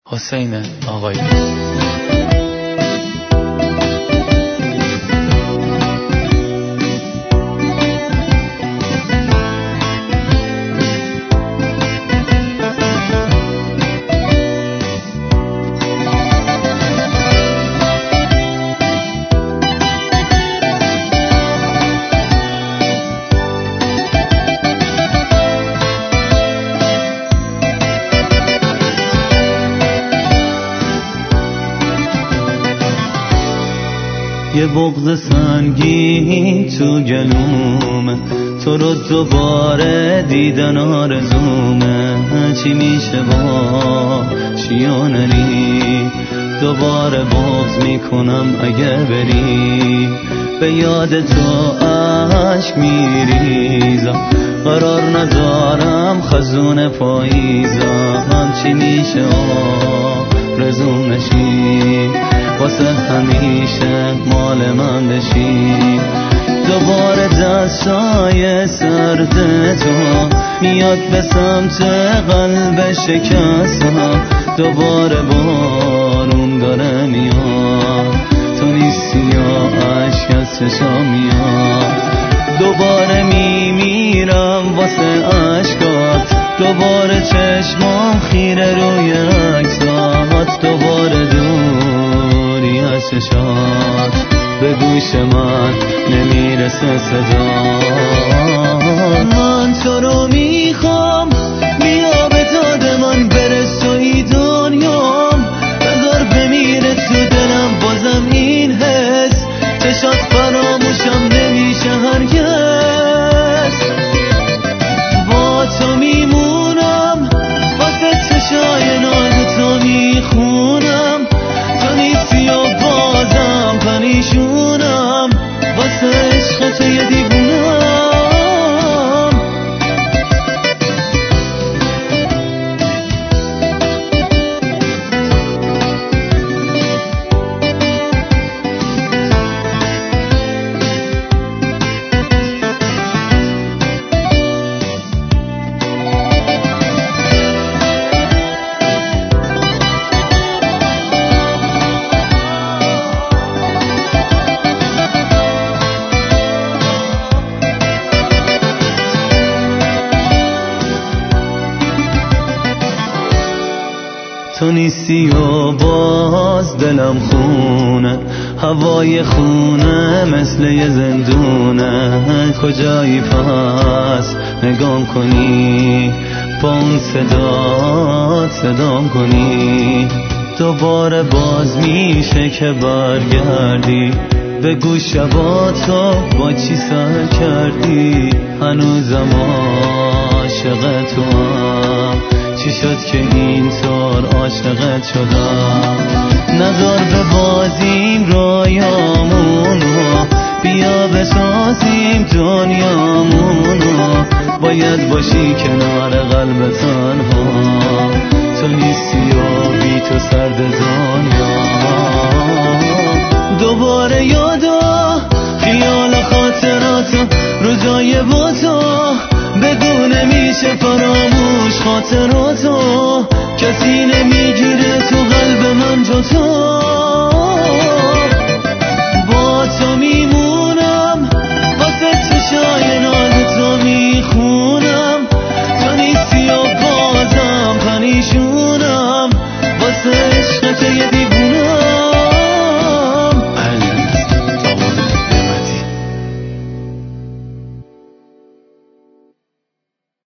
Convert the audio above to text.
حسین آقایی. یه بغض سنگین تو گلومه، تو رو دوباره دیدن آرزومه. چی میشه با چیا نری، دوباره بغض میکنم اگه بری. به یاد تو عشق میریزم، قرار نذارم خزون پاییزم. چی میشه آرزوم نشی، واسه همیشه مال من بشی. دوباره دستای سرد تو میاد به سمت قلب شکستم. دوباره بارون داره میاد، تو نیستی یا عشق از چشام میاد. دوباره میمیرم واسه عشقات، دوباره چشمام خیره روی عکسات. دوباره دوری از چشات، به گوش من نمیرسه صدا. من تو رو میخوام، بیا به داد من برس توی دنیام. بذار بمیره تو دلم بازم این حس، چشات فراموشم نمیشه هرگز. با تو میمونم، واسه چشای ناز تو میخونم. تو نیستی و بازم پریشونم، واسه عشق تو یه دیوونم. تو نیستی و باز دلم خونه، هوای خونه مثل یه زندونه. کجایی پس نگام کنی، با اون صدام کنی. دوباره باز میشه که برگردی، بگو شباتو با چی سر کردی. هنوزم عاشق تو هم، چی شد که اینطور عاشقت شدم. نذار به بازیم رویامونو، بیا بسازیم دنیامونو. باید باشی کنار قلب تنها،